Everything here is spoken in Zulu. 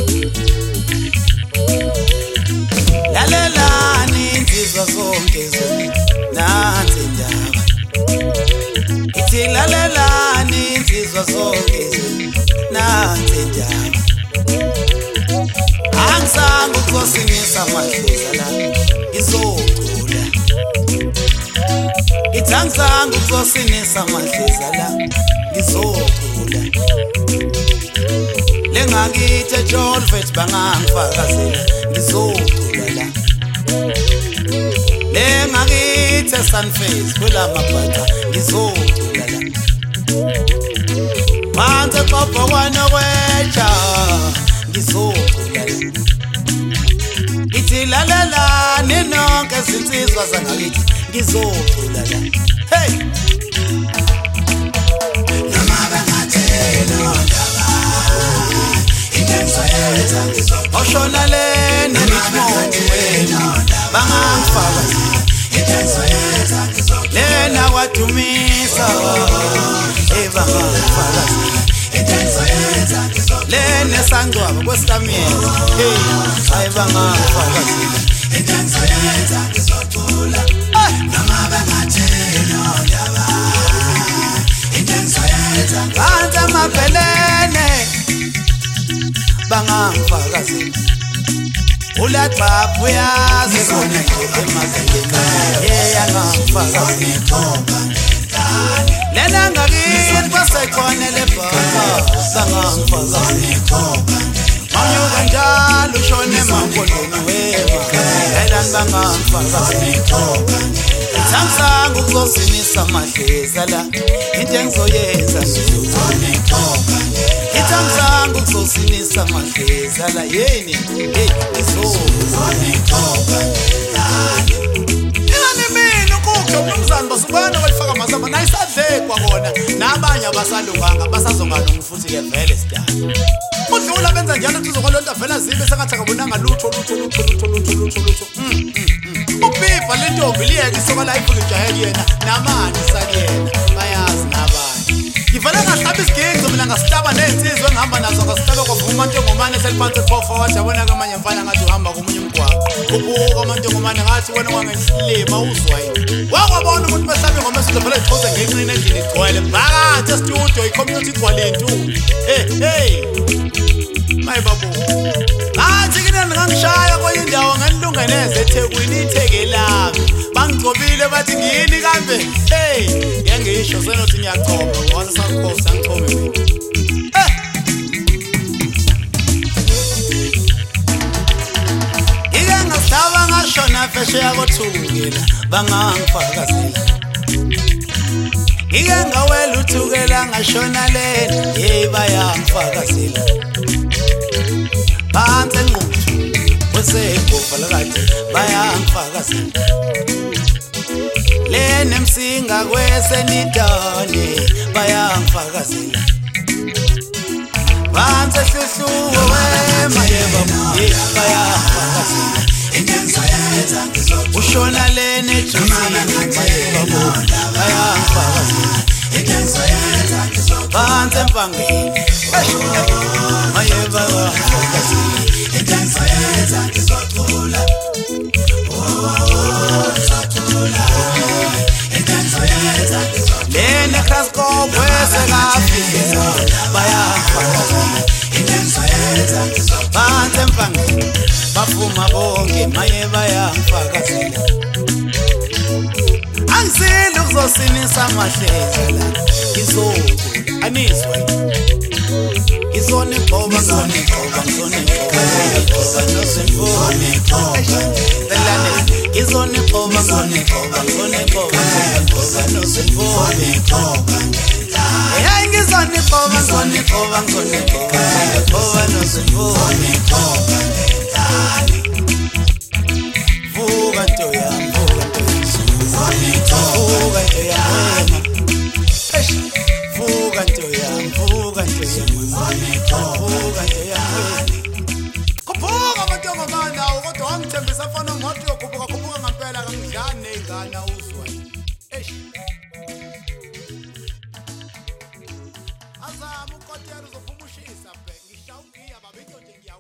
Lalelani insizwa zonke zoni nansi indaba. Ithi lalelani insizwa zonke zoni nansi indaba. Angisangu kuzosinisa amadlozi la ngizocula. Ithi angisangu kuzosinisa amadlozi la ngizocula. Lengakithi eJolvet bangangifakazela ngizocula la. Lengakithi eSunface kulamabhatha ngizocula la. Manje papa kwanokweja ngizocula la. Ithi lalelani nonke izinsizwa zangakithi ngizocula la. Hey noma bengathelo ndaba intensoyetha ngizocula. Oshona lena ngithmothi wena bangangifakazela intensoyetha ngizocula. Lena wadumisa bangangifakazela intensoyetha ngizocula. Lena sangcwaba kwesikamiyela hey hayi bangangifakazela intensoyetha ngizocula. Noma bengathelo ndaba intensoyetha ngizocula. Amaphelene bangangifakazela. Ulaqapha uyazi khona emazingeni yangangifakazela. Lena ngakithi basekhona lebhaka bangangifakazela. Manyuka njalo ushone emangolweni wema yayilani bangangifakazela. Thamsangu kuzosinisa amadleza la into engizoyenza ngizocula. Ithamsangu kuzosinisa amadleza la yeni hey ngizocula. Ingane mina ukukho umnumzane basubana walifaka amazamba nayisadlekwa kona nabanye abasalunganga basazongalungi futhi ke vele sidala. Udlula benza njalo kuzokolonta vela zibe sengathi akabonanga lutho. Ubiva lentombi liyeke isokola iphule ijaheli yena namani sakuyena bayazi nabanye. Ngivela ngahlaba isigingco mina ngasitaba nensizwe engihamba nazo ngasitaba kwavuma amantongomane seliphansi forward yabona kamanye mfana ngathi uhamba komunye umgwaqo. Ubuka amantongomane ngathi wena wangesilima uzwa yini. Wakwabona ukuthi besabe ngoma sizovela ixhoze ngenqini endlini igcwele. Phakathi e-studio i-community igcwele intombi. Hey my babu. Ngathi kina ngangishaya kwenye indawo nganilungeneze eThekwini itheke lami. Bangigcobile bathi ngini kambe. Hey ngiyangisho senothi ngiyachoba ngoba sakuphosa ngichome mina. Ike ngasaba ngashona phesheya kothukela bangangifakazela. Ike ngawela uthukela ngashona lena hey bayangifakazela. Phansi enquthu kwesebhofa lakade bayangifakazela. Lena emsinga kwesenidane bayangifakazela. Phansi ehluhluwo wema yebabuye bayangifakazela. Intensoyetha ngizocula. Ushona lena ejusini yebabuye bayangifakazela. Intensoyetha ngizocula. Phansi empangeni bayangifakazela. Intensoyetha ngizocula. Lena kasko kwese kafika bayangifakazela. Phansi empangeni bafuma bonke maye bayangifakazela. Angisile ukuzosinisa amadleza la ngizocula. Anizwa ngizone ngoba ngizone ngizone ngoba azama ukotela uzofumushisa bhe ngishawukiya babe into nje